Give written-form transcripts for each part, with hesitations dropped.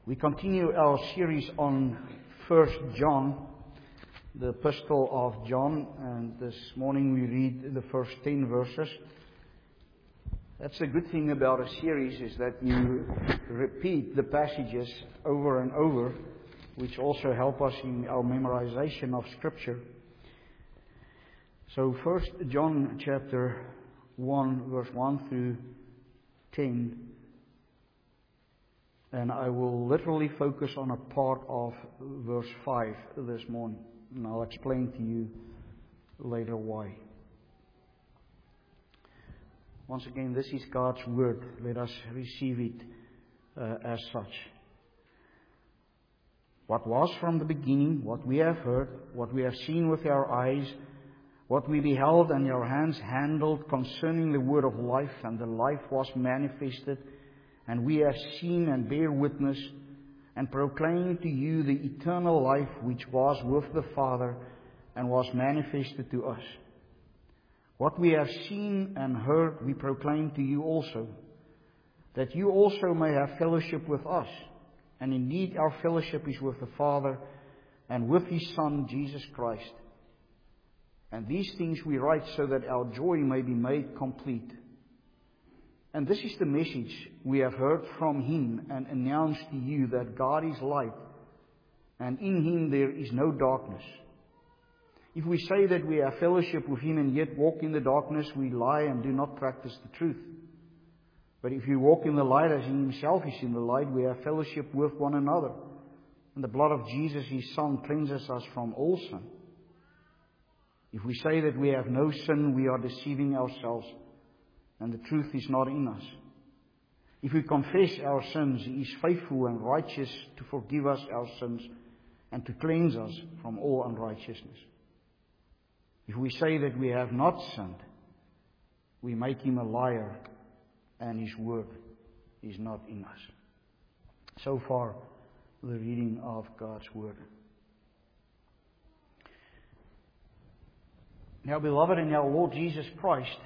We continue our series on 1 John, the epistle of John, and this morning we read the first 10 verses. That's a good thing about a series, is that you repeat the passages over and over, which also help us in our memorization of Scripture. So 1 John chapter 1, verse 1 through 10. And I will literally focus on a part of verse 5 this morning. And I'll explain to you later why. Once again, this is God's Word. Let us receive it as such. What was from the beginning, what we have heard, what we have seen with our eyes, what we beheld and our hands handled concerning the word of life, and the life was manifested, and we have seen and bear witness, and proclaim to you the eternal life which was with the Father and was manifested to us. What we have seen and heard we proclaim to you also, that you also may have fellowship with us. And indeed our fellowship is with the Father and with His Son, Jesus Christ. And these things we write so that our joy may be made complete. And this is the message we have heard from Him and announced to you, that God is light, and in Him there is no darkness. If we say that we have fellowship with Him and yet walk in the darkness, we lie and do not practice the truth. But if we walk in the light as He Himself is in the light, we have fellowship with one another. And the blood of Jesus, His Son, cleanses us from all sin. If we say that we have no sin, we are deceiving ourselves, and the truth is not in us. If we confess our sins, He is faithful and righteous to forgive us our sins and to cleanse us from all unrighteousness. If we say that we have not sinned, we make Him a liar, and His word is not in us. So far, the reading of God's Word. Now, beloved in our Lord Jesus Christ,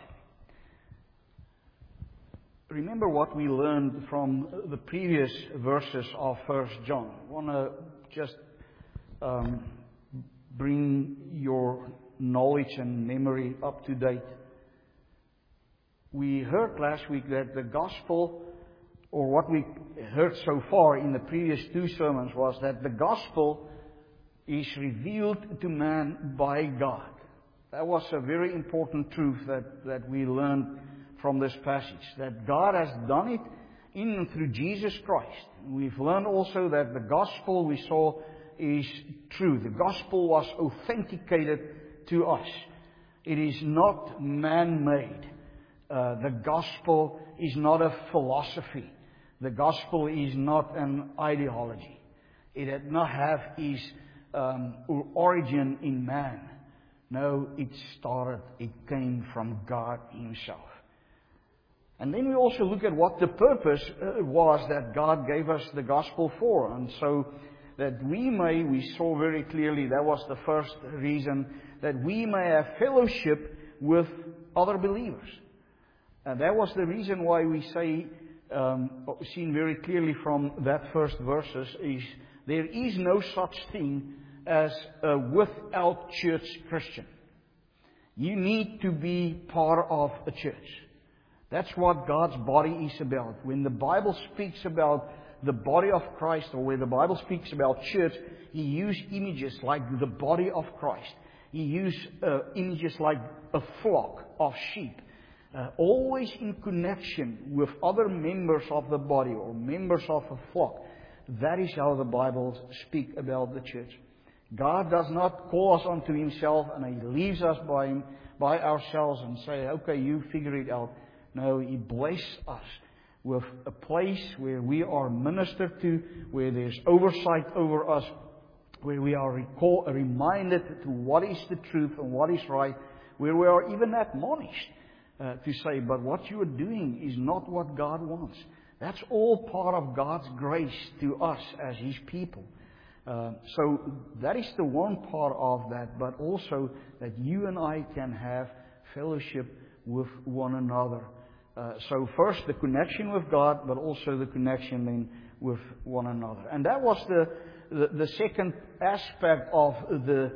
remember what we learned from the previous verses of 1 John. I want to just bring your knowledge and memory up to date. We heard last week that the gospel, or what we heard so far in the previous two sermons, was that the gospel is revealed to man by God. That was a very important truth that we learned from this passage, that God has done it in and through Jesus Christ. We've learned also that the gospel, we saw, is true. The gospel was authenticated to us. It is not man-made. The gospel is not a philosophy. The gospel is not an ideology. It did not have its origin in man. No, it came from God Himself. And then we also look at what the purpose was that God gave us the gospel for. And so that we saw very clearly, that was the first reason, that we may have fellowship with other believers. And that was the reason why we say, seen very clearly from that first verses, is there is no such thing as a without church Christian. You need to be part of a church. That's what God's body is about. When the Bible speaks about the body of Christ, or when the Bible speaks about church, He used images like the body of Christ. He used images like a flock of sheep. Always in connection with other members of the body or members of a flock. That is how the Bible speaks about the church. God does not call us unto Himself and He leaves us by ourselves and say, okay, you figure it out. No, He blesses us with a place where we are ministered to, where there's oversight over us, where we are reminded to what is the truth and what is right, where we are even admonished to say, but what you are doing is not what God wants. That's all part of God's grace to us as His people. So that is the one part of that, but also that you and I can have fellowship with one another So first the connection with God, but also the connection then with one another. And that was the second aspect of the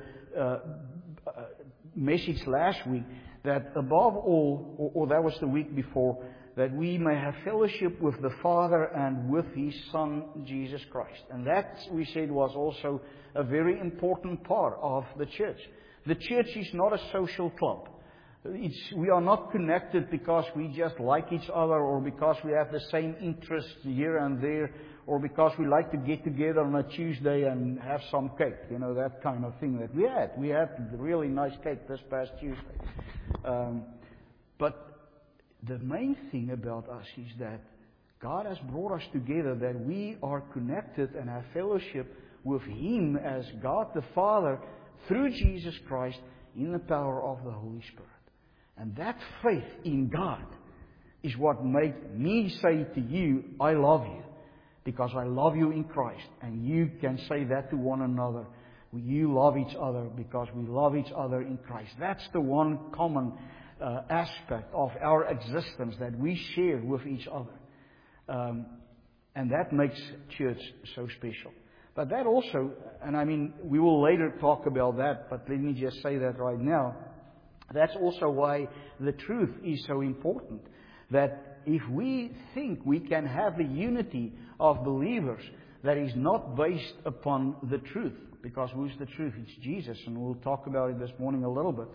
message last week, that above all, or that was the week before, that we may have fellowship with the Father and with His Son, Jesus Christ. And that, we said, was also a very important part of the church. The church is not a social club. We are not connected because we just like each other, or because we have the same interests here and there, or because we like to get together on a Tuesday and have some cake. You know, that kind of thing that we had. We had really nice cake this past Tuesday. But the main thing about us is that God has brought us together, that we are connected and have fellowship with Him as God the Father through Jesus Christ in the power of the Holy Spirit. And that faith in God is what made me say to you, I love you, because I love you in Christ. And you can say that to one another. You love each other because we love each other in Christ. That's the one common aspect of our existence that we share with each other. And that makes church so special. But that also, and I mean, we will later talk about that, but let me just say that right now. That's also why the truth is so important. That if we think we can have the unity of believers that is not based upon the truth, because who's the truth? It's Jesus, and we'll talk about it this morning a little bit.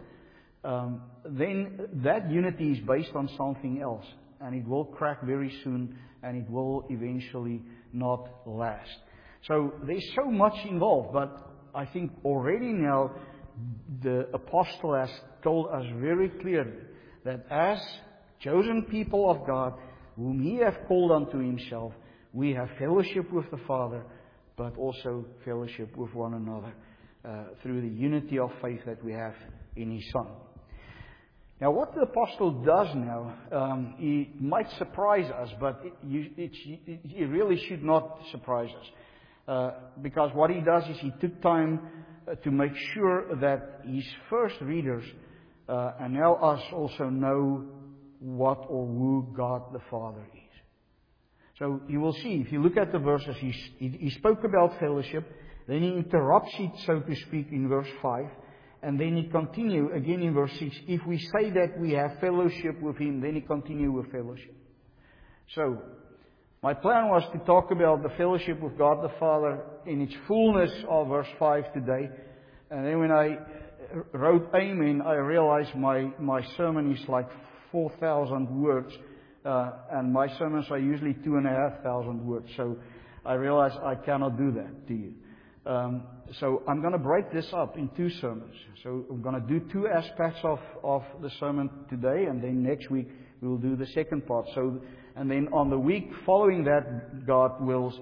Then that unity is based on something else, and it will crack very soon, and it will eventually not last. So there's so much involved, but I think already now the apostle has told us very clearly that as chosen people of God, whom He hath called unto Himself, we have fellowship with the Father, but also fellowship with one another through the unity of faith that we have in His Son. Now, what the apostle does now, he might surprise us, but it really should not surprise us. Because what he does is he took time to make sure that his first readers, and now us, also know what or who God the Father is. So you will see, if you look at the verses, he spoke about fellowship, then he interrupts it, so to speak, in verse 5. And then he continues again in verse 6. If we say that we have fellowship with Him, then he continues with fellowship. So, my plan was to talk about the fellowship with God the Father in its fullness of verse 5 today. And then when I wrote Amen, I realized my sermon is like 4,000 words. And my sermons are usually 2,500 words. So I realized I cannot do that to you. So I'm going to break this up in two sermons. So I'm going to do two aspects of the sermon today, and then next week we will do the second part. So, and then on the week following that, God wills,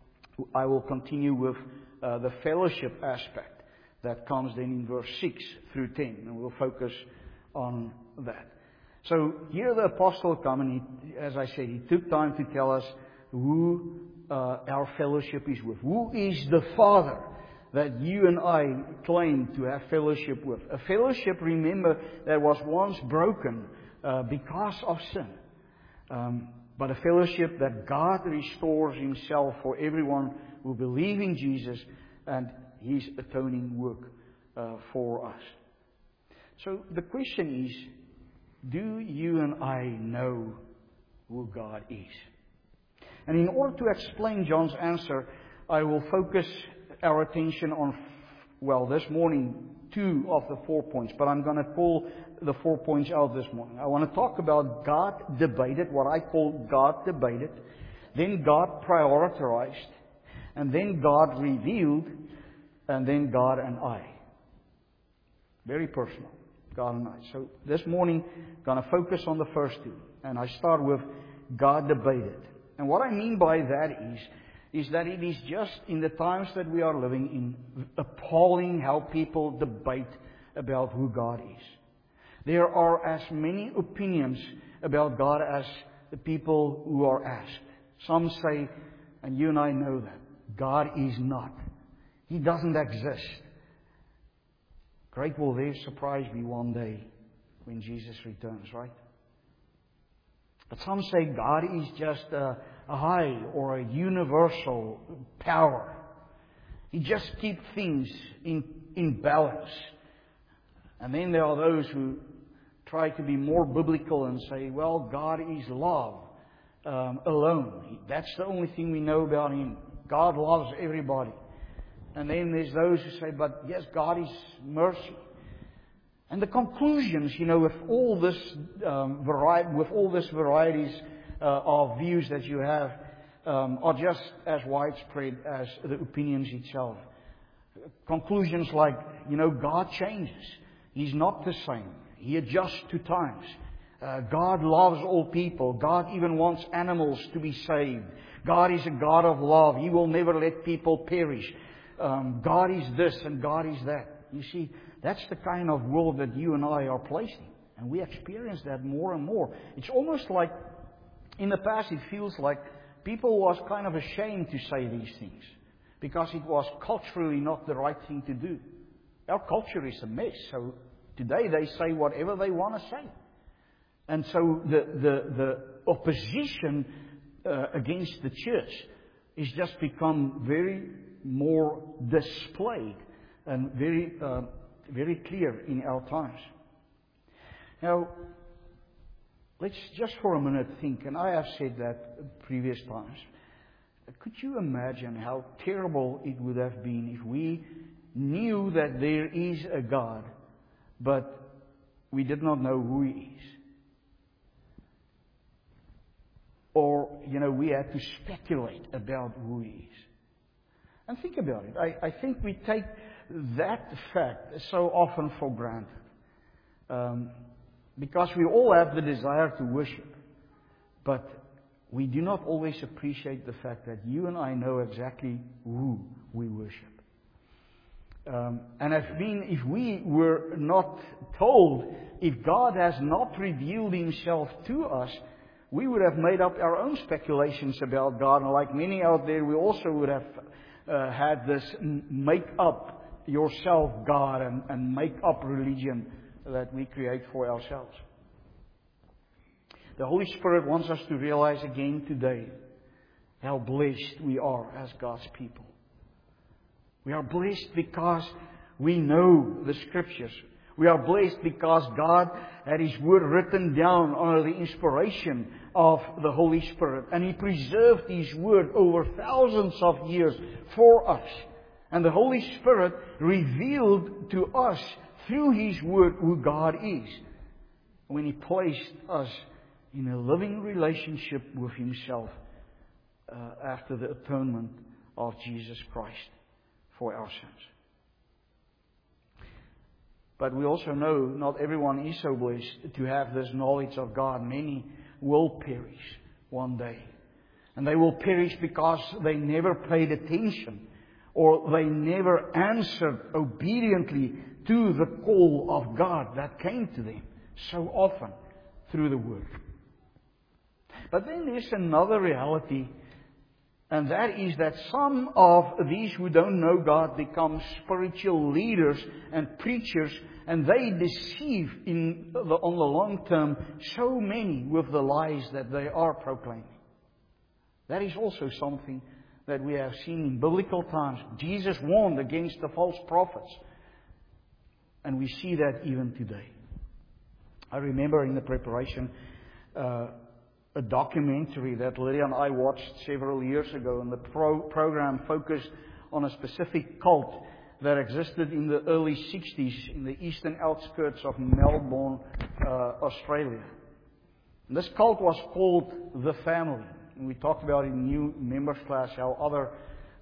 I will continue with the fellowship aspect that comes then in verse 6 through 10, and we'll focus on that. So here the apostle comes, and he, as I said, he took time to tell us who our fellowship is with. Who is the Father that you and I claim to have fellowship with? A fellowship, remember, that was once broken because of sin. But a fellowship that God restores Himself for everyone who believes in Jesus and His atoning work for us. So the question is, do you and I know who God is? And in order to explain John's answer, I will focus our attention on, this morning, 2 of the 4 points. But I'm going to pull the 4 points out this morning. I want to talk about God debated, what I call God debated. Then God prioritized. And then God revealed. And then God and I. Very personal. God and I. So this morning, I'm going to focus on the first two. And I start with God debated. And what I mean by that is that it is just in the times that we are living in appalling how people debate about who God is. There are as many opinions about God as the people who are asked. Some say, and you and I know that, God is not. He doesn't exist. Great will their surprise be one day when Jesus returns, right? But some say God is just a high or a universal power. He just keeps things in balance. And then there are those who try to be more biblical and say, well, God is love alone. That's the only thing we know about Him. God loves everybody. And then there's those who say, but yes, God is mercy. And the conclusions, with all this varieties of views that you have, are just as widespread as the opinions itself. Conclusions like, God changes. He's not the same. He adjusts to times. God loves all people. God even wants animals to be saved. God is a God of love. He will never let people perish. God is this and God is that. You see, that's the kind of world that you and I are placed in. And we experience that more and more. It's almost like, in the past, it feels like people was kind of ashamed to say these things. Because it was culturally not the right thing to do. Our culture is a mess. So today they say whatever they want to say. And so the opposition against the church is just become very more displayed and very clear in our times. Now, let's just for a minute think, and I have said that previous times. Could you imagine how terrible it would have been if we knew that there is a God, but we did not know who He is? Or, we had to speculate about who He is. And think about it. I think we take that fact so often for granted. Because we all have the desire to worship. But we do not always appreciate the fact that you and I know exactly who we worship. And if we were not told, if God has not revealed Himself to us, we would have made up our own speculations about God. And like many out there, we also would have had this make up yourself God and make up religion that we create for ourselves. The Holy Spirit wants us to realize again today how blessed we are as God's people. We are blessed because we know the Scriptures. We are blessed because God had His Word written down under the inspiration of the Holy Spirit. And He preserved His Word over thousands of years for us. And the Holy Spirit revealed to us through His Word who God is. When He placed us in a living relationship with Himself after the atonement of Jesus Christ for our sins. But we also know not everyone is so blessed to have this knowledge of God. Many will perish one day. And they will perish because they never paid attention or they never answered obediently to the call of God that came to them so often through the Word. But then there's another reality, and that is that some of these who don't know God become spiritual leaders and preachers, and they deceive on the long term so many with the lies that they are proclaiming. That is also something that we have seen in biblical times. Jesus warned against the false prophets, and we see that even today. I remember in the preparation a documentary that Lydia and I watched several years ago, and the program focused on a specific cult that existed in the early 60s in the eastern outskirts of Melbourne, Australia. And this cult was called The Family. And we talked about in new members class how other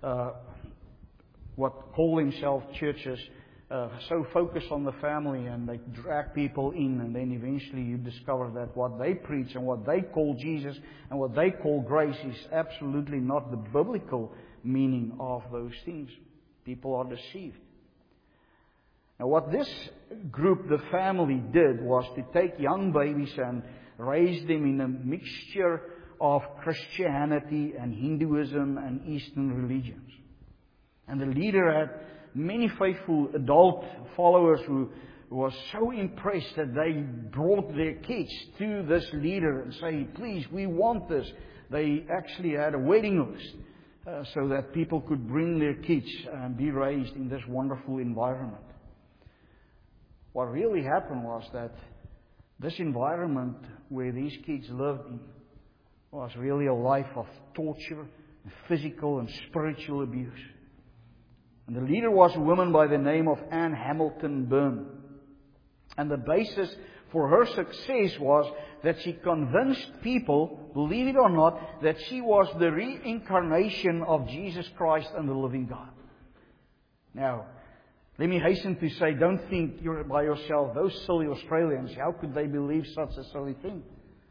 what call themselves churches so focus on the family, and they drag people in, and then eventually you discover that what they preach and what they call Jesus and what they call grace is absolutely not the biblical meaning of those things. People are deceived. Now what this group, the family, did was to take young babies and raise them in a mixture of Christianity and Hinduism and Eastern religions. And the leader had many faithful adult followers who was so impressed that they brought their kids to this leader and say, please, we want this. They actually had a waiting list so that people could bring their kids and be raised in this wonderful environment. What really happened was that this environment where these kids lived in was really a life of torture, physical and spiritual abuse. And the leader was a woman by the name of Anne Hamilton Byrne. And the basis for her success was that she convinced people, believe it or not, that she was the reincarnation of Jesus Christ and the living God. Now, let me hasten to say, don't think you're by yourself. Those silly Australians, how could they believe such a silly thing?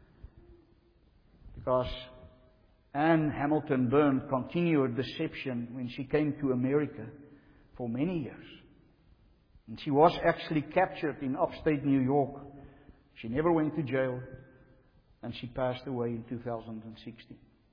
Because Anne Hamilton Byrne continued deception when she came to America for many years. And she was actually captured in upstate New York. She never went to jail, and she passed away in 2016.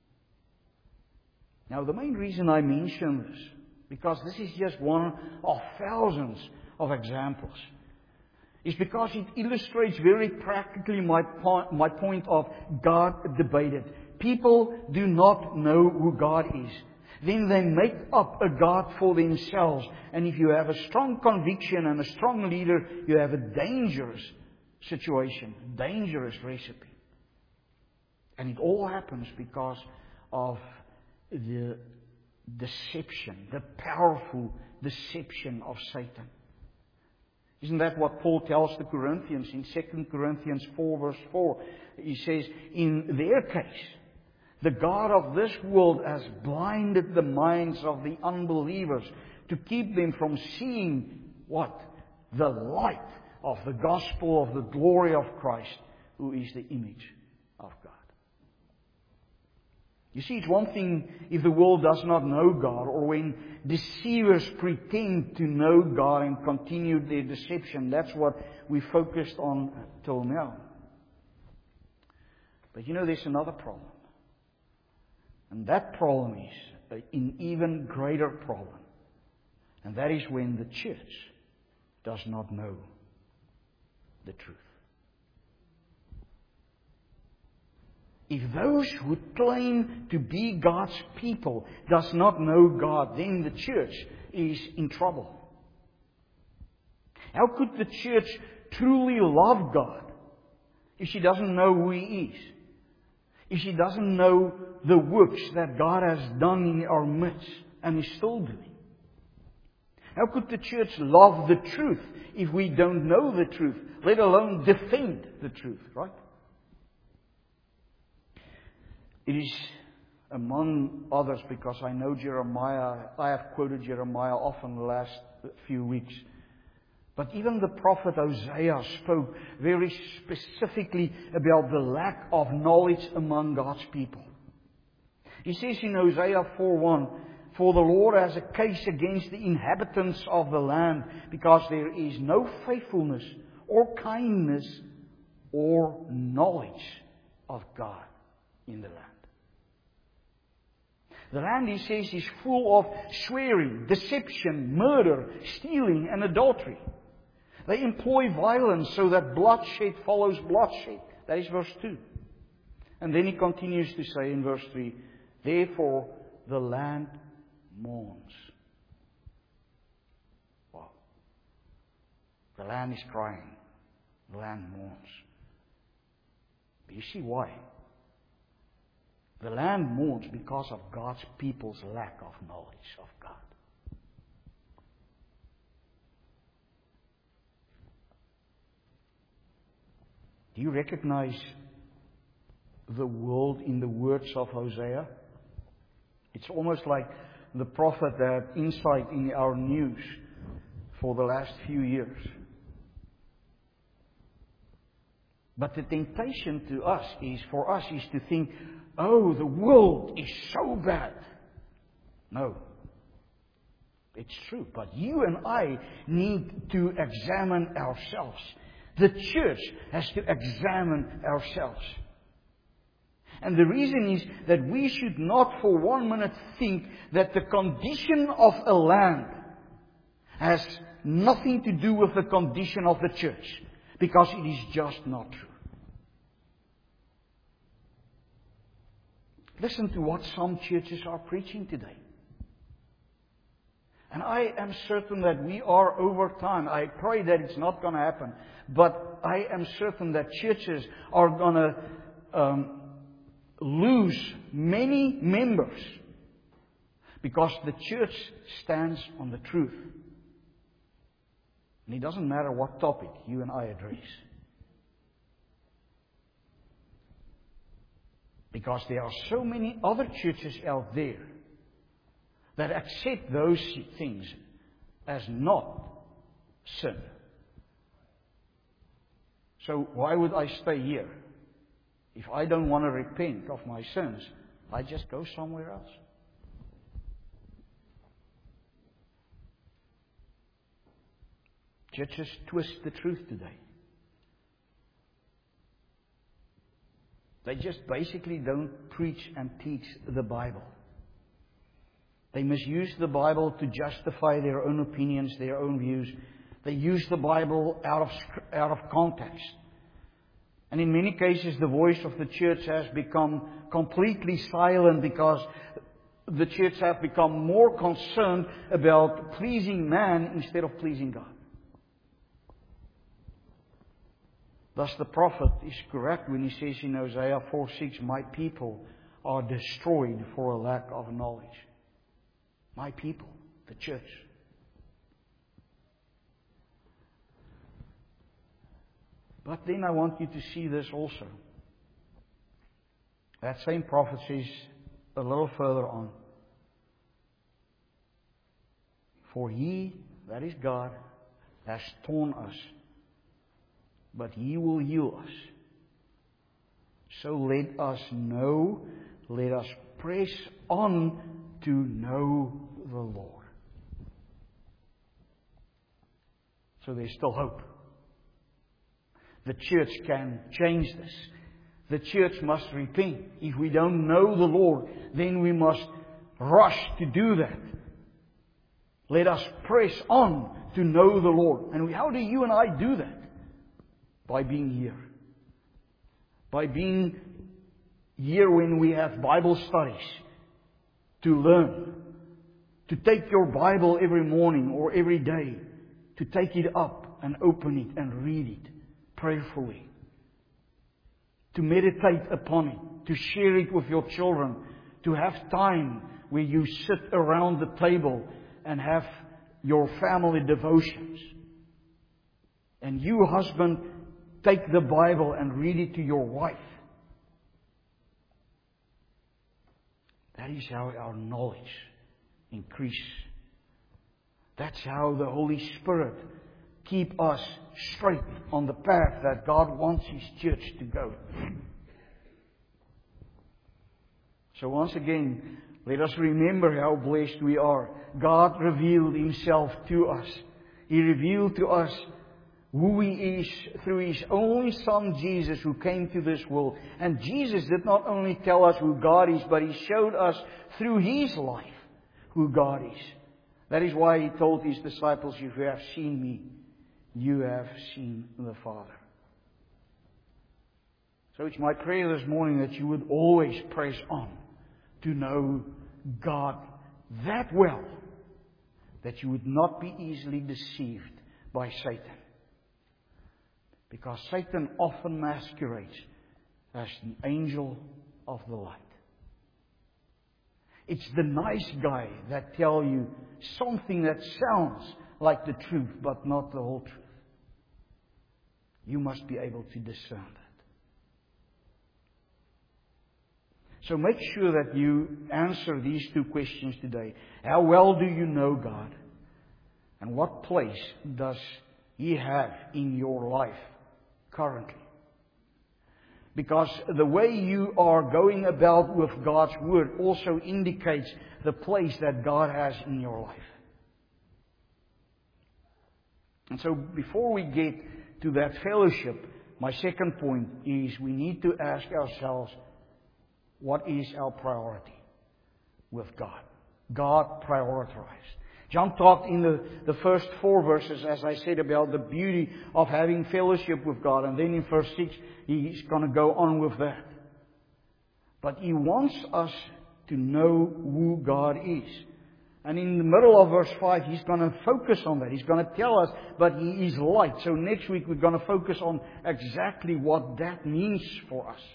Now, the main reason I mention this, because this is just one of thousands of examples, is because it illustrates very practically my point of God debated. People do not know who God is. Then they make up a God for themselves. And if you have a strong conviction and a strong leader, you have a dangerous situation, dangerous recipe. And it all happens because of the deception, the powerful deception of Satan. Isn't that what Paul tells the Corinthians in 2 Corinthians 4 verse 4? He says, in their case, the God of this world has blinded the minds of the unbelievers to keep them from seeing what? The light of the gospel of the glory of Christ, who is the image of God. You see, it's one thing if the world does not know God, or when deceivers pretend to know God and continue their deception. That's what we focused on till now. But you know, there's another problem. And that problem is an even greater problem. And that is when the church does not know the truth. If those who claim to be God's people does not know God, then the church is in trouble. How could the church truly love God if she doesn't know who He is? If she doesn't know the works that God has done in our midst and is still doing? How could the church love the truth if we don't know the truth, let alone defend the truth, right? It is among others because I know Jeremiah. I have quoted Jeremiah often the last few weeks. But even the prophet Hosea spoke very specifically about the lack of knowledge among God's people. He says in Hosea 4:1, "For the Lord has a case against the inhabitants of the land, because there is no faithfulness or kindness or knowledge of God in the land." The land, he says, is full of swearing, deception, murder, stealing, and adultery. They employ violence so that bloodshed follows bloodshed. That is verse 2. And then he continues to say in verse 3, "Therefore the land mourns." Wow. The land is crying. The land mourns. But you see why? The land mourns because of God's people's lack of knowledge of God. Do you recognize the world in the words of Hosea? It's almost like the prophet had insight in our news for the last few years. But the temptation to us is to think, oh, the world is so bad. No. It's true. But you and I need to examine ourselves. The church has to examine ourselves. And the reason is that we should not for 1 minute think that the condition of a land has nothing to do with the condition of the church, because it is just not true. Listen to what some churches are preaching today. And I am certain that we are over time. I pray that it's not going to happen. But I am certain that churches are going to lose many members, because the church stands on the truth. And it doesn't matter what topic you and I address. Because there are so many other churches out there that accept those things as not sin. So why would I stay here? If I don't want to repent of my sins, I just go somewhere else. Churches twist the truth today. They just basically don't preach and teach the Bible. They misuse the Bible to justify their own opinions, their own views. They use the Bible out of context. And in many cases, the voice of the church has become completely silent, because the church has become more concerned about pleasing man instead of pleasing God. Thus the prophet is correct when he says in Hosea 4:6, "My people are destroyed for a lack of knowledge." My people, the church. But then I want you to see this also. That same prophet says a little further on, "For He," that is God, "has torn us, but He will heal us. So let us press on to know the Lord." So there's still hope. The church can change this. The church must repent. If we don't know the Lord, then we must rush to do that. Let us press on to know the Lord. And how do you and I do that? By being here. By being here when we have Bible studies. To learn. To take your Bible every morning or every day. To take it up and open it and read it prayerfully. To meditate upon it. To share it with your children. To have time where you sit around the table and have your family devotions. And you, husband, take the Bible and read it to your wife. That is how our knowledge increases. That's how the Holy Spirit keep us straight on the path that God wants His church to go. So once again, let us remember how blessed we are. God revealed Himself to us. He revealed to us who He is through His only Son, Jesus, who came to this world. And Jesus did not only tell us who God is, but He showed us through His life who God is. That is why He told His disciples, "If you have seen me, you have seen the Father." So it's my prayer this morning that you would always press on to know God that well, that you would not be easily deceived by Satan. Because Satan often masquerades as an angel of the light. It's the nice guy that tells you something that sounds like the truth, but not the whole truth. You must be able to discern that. So make sure that you answer these two questions today. How well do you know God? And what place does He have in your life currently? Because the way you are going about with God's Word also indicates the place that God has in your life. And so before we get to that fellowship, my second point is we need to ask ourselves, what is our priority with God? God prioritized. John talked in the first 4 verses, as I said, about the beauty of having fellowship with God. And then in verse 6, he's going to go on with that. But he wants us to know who God is. And in the middle of verse 5, he's going to focus on that. He's going to tell us, but he is light. So next week we're going to focus on exactly what that means for us.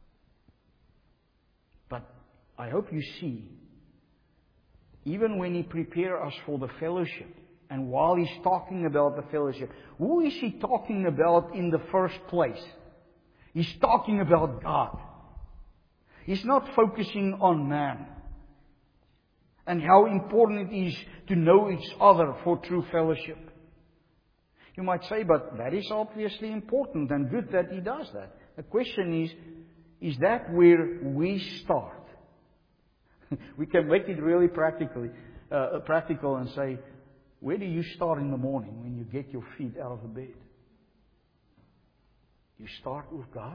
But I hope you see, even when he prepares us for the fellowship, and while he's talking about the fellowship, who is he talking about in the first place? He's talking about God. He's not focusing on man and how important it is to know each other for true fellowship. You might say, but that is obviously important and good that he does that. The question is that where we start? We can make it really practical and say, where do you start in the morning when you get your feet out of the bed? You start with God?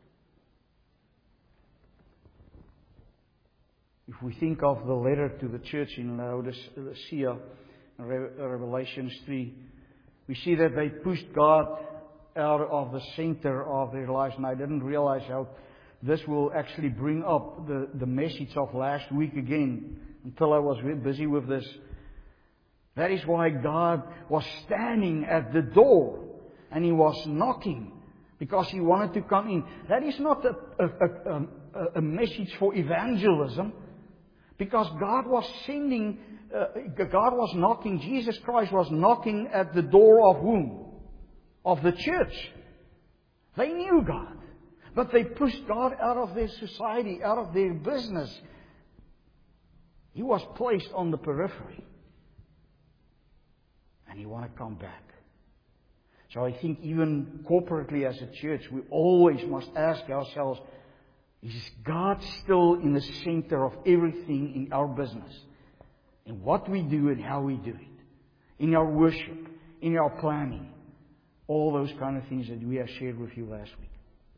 If we think of the letter to the church in Laodicea, Revelation 3, we see that they pushed God out of the center of their lives. And I didn't realize how this will actually bring up the message of last week again, until I was busy with this. That is why God was standing at the door and He was knocking, because He wanted to come in. That is not a message for evangelism, because God was sending, God was knocking, Jesus Christ was knocking at the door of whom? Of the church. They knew God, but they pushed God out of their society, out of their business. He was placed on the periphery. And He wanted to come back. So I think even corporately as a church, we always must ask ourselves, is God still in the center of everything in our business? In what we do and how we do it? In our worship, in our planning. All those kind of things that we have shared with you last week.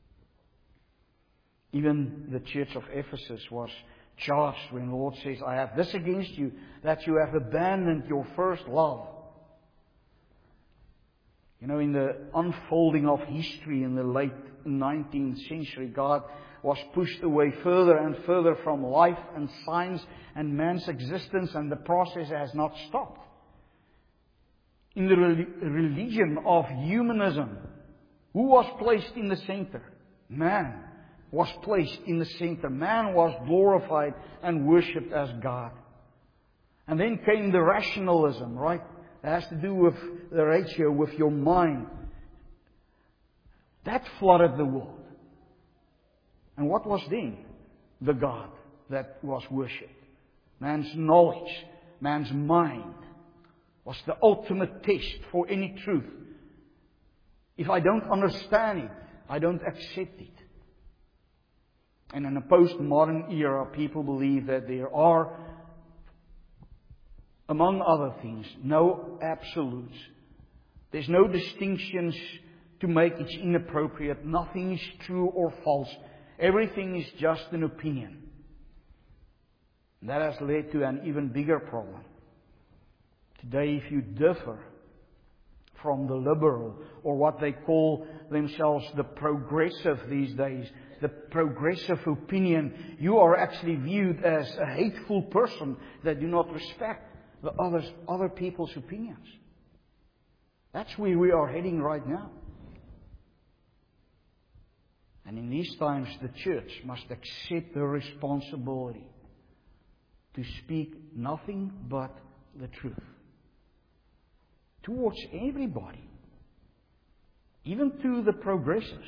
Even the church of Ephesus was charged when the Lord says, I have this against you, that you have abandoned your first love. You know, in the unfolding of history in the late 19th century, God was pushed away further and further from life and science and man's existence, and the process has not stopped. In the religion of humanism, who was placed in the center? Man was placed in the center. Man was glorified and worshipped as God. And then came the rationalism, right? It has to do with the ratio, with your mind. That flooded the world. And what was then the God that was worshipped? Man's knowledge, man's mind was the ultimate test for any truth. If I don't understand it, I don't accept it. And in a postmodern era, people believe that there are, among other things, no absolutes. There's no distinctions to make it inappropriate. Nothing is true or false. Everything is just an opinion. That has led to an even bigger problem. Today, if you differ from the liberal, or what they call themselves the progressive these days, the progressive opinion, you are actually viewed as a hateful person that do not respect the other people's opinions. That's where we are heading right now. And in these times, the church must accept the responsibility to speak nothing but the truth towards everybody, even to the progressives.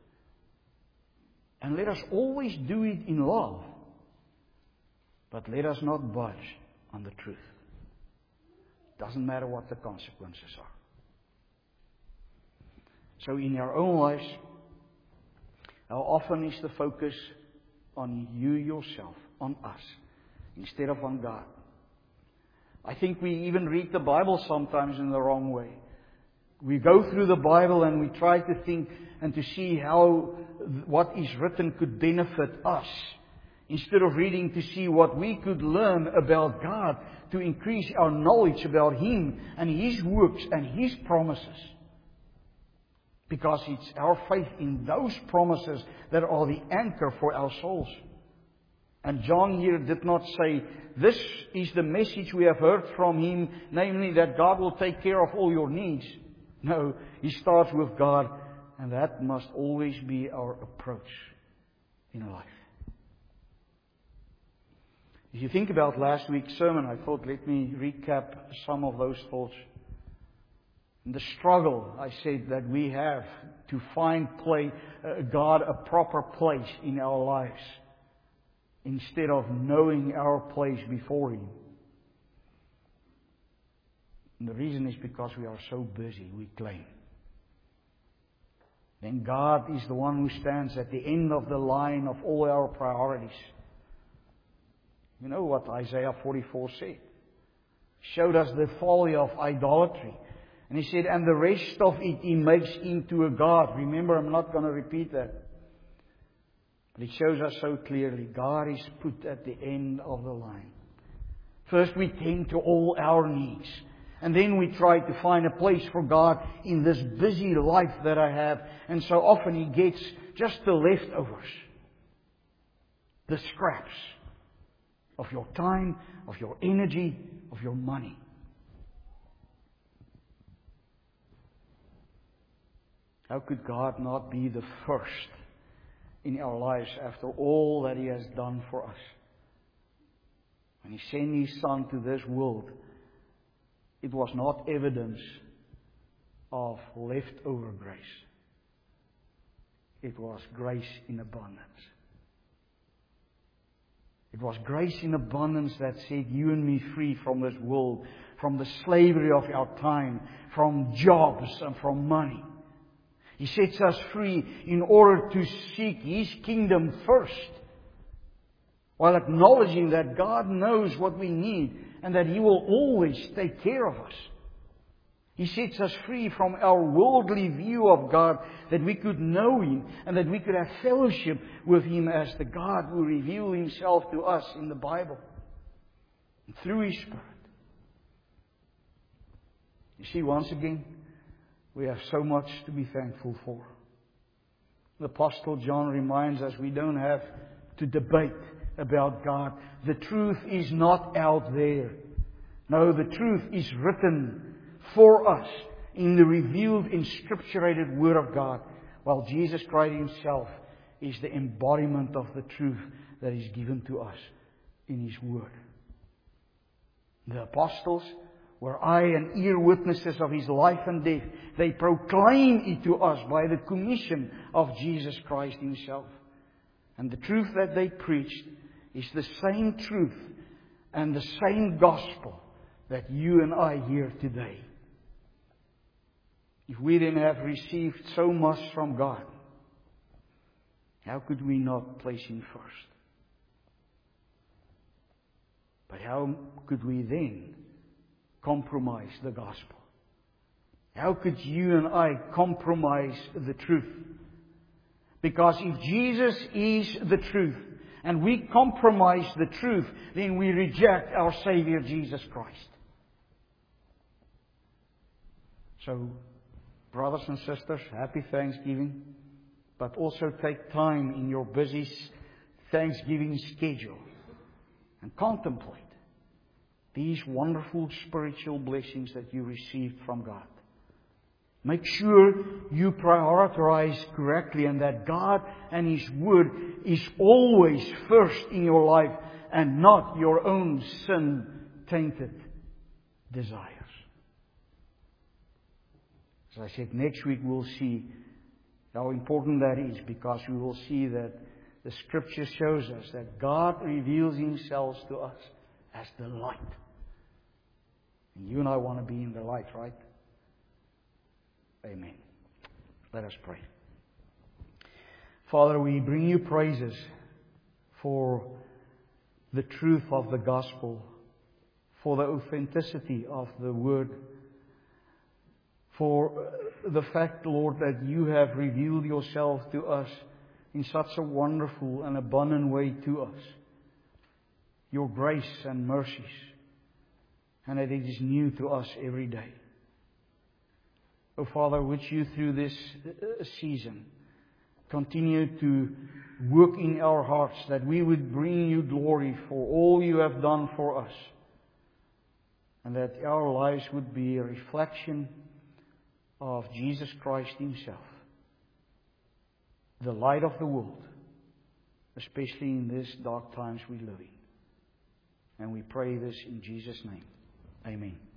And let us always do it in love, but let us not budge on the truth. Doesn't matter what the consequences are. So in our own lives, how often is the focus on you yourself, on us, instead of on God? I think we even read the Bible sometimes in the wrong way. We go through the Bible and we try to think and to see how what is written could benefit us Instead of reading to see what we could learn about God, to increase our knowledge about Him and His works and His promises. Because it's our faith in those promises that are the anchor for our souls. And John here did not say, this is the message we have heard from Him, namely that God will take care of all your needs. No, he starts with God, and that must always be our approach in life. If you think about last week's sermon, I thought, let me recap some of those thoughts. The struggle, I said, that we have to find God a proper place in our lives, instead of knowing our place before Him. And the reason is because we are so busy, we claim. Then God is the one who stands at the end of the line of all our priorities. You know what Isaiah 44 said? Showed us the folly of idolatry. And He said, and the rest of it He makes into a god. Remember, I'm not going to repeat that. But it shows us so clearly, God is put at the end of the line. First we tend to all our needs. And then we try to find a place for God in this busy life that I have. And so often He gets just the leftovers. The scraps of your time, of your energy, of your money. How could God not be the first in our lives after all that He has done for us? When He sent His Son to this world, it was not evidence of leftover grace. It was grace in abundance. It was grace in abundance that set you and me free from this world, from the slavery of our time, from jobs and from money. He sets us free in order to seek His kingdom first, while acknowledging that God knows what we need and that He will always take care of us. He sets us free from our worldly view of God, that we could know Him and that we could have fellowship with Him as the God who revealed Himself to us in the Bible and through His Spirit. You see, once again, we have so much to be thankful for. The Apostle John reminds us we don't have to debate about God. The truth is not out there. No, the truth is written for us in the revealed, inscripturated Word of God, while Jesus Christ Himself is the embodiment of the truth that is given to us in His Word. The apostles were eye and ear witnesses of His life and death. They proclaim it to us by the commission of Jesus Christ Himself. And the truth that they preached is the same truth and the same gospel that you and I hear today. If we then have received so much from God, how could we not place Him first? But how could we then compromise the gospel? How could you and I compromise the truth? Because if Jesus is the truth and we compromise the truth, then we reject our Savior Jesus Christ. So, brothers and sisters, happy Thanksgiving, but also take time in your busy Thanksgiving schedule and contemplate these wonderful spiritual blessings that you received from God. Make sure you prioritize correctly and that God and His Word is always first in your life and not your own sin-tainted desires. As I said, next week we'll see how important that is, because we will see that the Scripture shows us that God reveals Himself to us as the light. And you and I want to be in the light, right? Amen. Let us pray. Father, we bring You praises for the truth of the gospel, for the authenticity of the Word, for the fact, Lord, that You have revealed Yourself to us in such a wonderful and abundant way to us. Your grace and mercies, and that it is new to us every day. Oh Father, would You through this season continue to work in our hearts, that we would bring You glory for all You have done for us, and that our lives would be a reflection of Jesus Christ Himself, the light of the world, especially in these dark times we live in. And we pray this in Jesus' name. Amen.